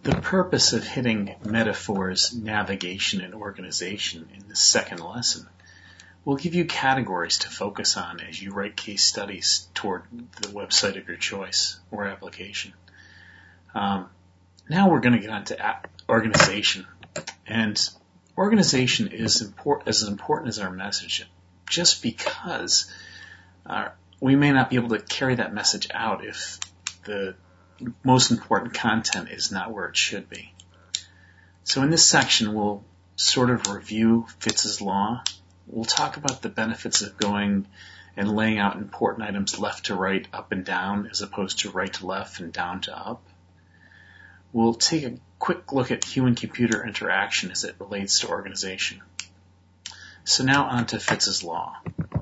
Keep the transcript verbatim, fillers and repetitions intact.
The purpose of hitting metaphors, navigation, and organization in the second lesson will give you categories to focus on as you write case studies toward the website of your choice or application. Um, now we're going to get on to app organization. And organization is import- as important as our message, just because uh, we may not be able to carry that message out if the most important content is not where it should be. So in this section, we'll sort of review Fitz's law. We'll talk about the benefits of going and laying out important items left to right, up and down, as opposed to right to left and down to up. We'll take a quick look at human-computer interaction as it relates to organization. So now on to Fitz's law.